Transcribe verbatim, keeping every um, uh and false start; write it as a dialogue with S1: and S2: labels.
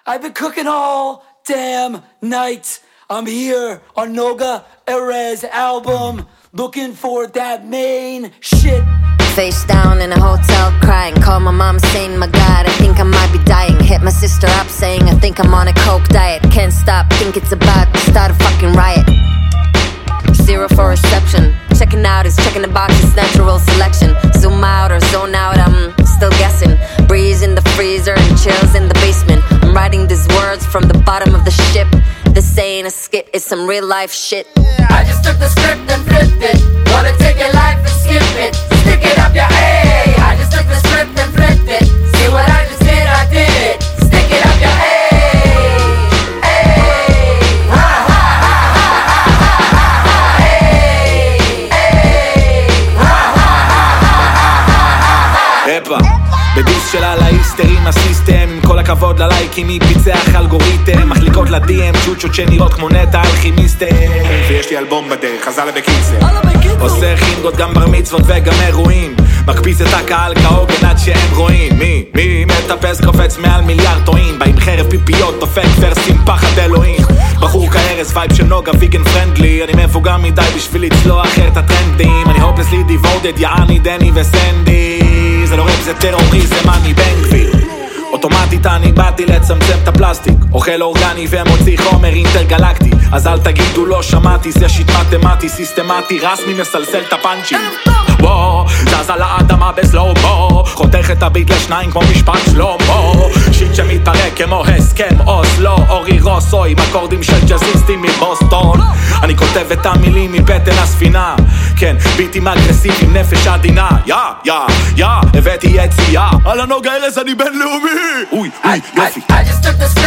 S1: I've been cooking all damn night. I'm here on Noga Erez album, looking for that main shit.
S2: Face down in a hotel crying, call my mom saying, my God, I think I might be dying. Hit my sister up saying, I think I'm on a coke diet. Can't stop, think it's about to start a fucking riot. Zero for reception, checking out is checking the boxes, natural selection. Zoom out or zone out, I'm still guessing. Breeze in the freezer and chills in the basement. I'm writing these words from the bottom of the ship. This ain't a skit, it's some real life shit.
S3: I just took the script and flipped it. Wanna take your life and skip it. Stick it up your A. I just took the script and flipped it. See what I just did, I did it. Stick it up your A. A. Ha ha ha ha ha ha ha. A. A. Ha ha ha ha ha ha.
S4: Epa בדיס שלה להיסטרים הסיסטם עם כל הכבוד ללייקים היא פיצח אלגוריתם מחליקות לדי אם צ'וצ'ות שנראות כמו נטע אלכימיסטם
S5: ויש לי אלבום בדרך, חזלה בקיצר
S4: עושה חינגות גם בר מצוות וגם אירועים מקפיץ את הקהל כהוגן עד שהם רואים מי, מי מטפס קופץ מעל מיליארד טועים בא עם חרב פיפיות דופק ורסים פחד אלוהים בחור כארס וייב של נוגה ויגן פרנדלי אני מבוגר מדי בשביל לצלוח את הטרנדים אני הופלסלי דיבורדד יעני דני וסנדי זה לא רב זה טרוריזם אני בן גביר אוטומטית אני באתי לצמצם את הפלסטיק אוכל אורגני ומוציא חומר אינטרגלקטי אז אל תגידו לא שמעתי זה שיט מתמטי סיסטמטי רסמי מסלסל את הפאנצ'ים וואו זז על האדמה בסלומו חותך את הביט לשניים כמו משפט שלמה שיט שמתפרק כמו הסכם אוסלו אורי רוסוי עם אקורדים של ג'אזיסטים מבוסטון אני כותב את המילים מבטן הספינה כן ביטים אגרסיביים נפש עדינה יא יא יא הבאתי יציאה על הנוגה ארז אני בינלאומי אוי אוי יופי
S3: I just took the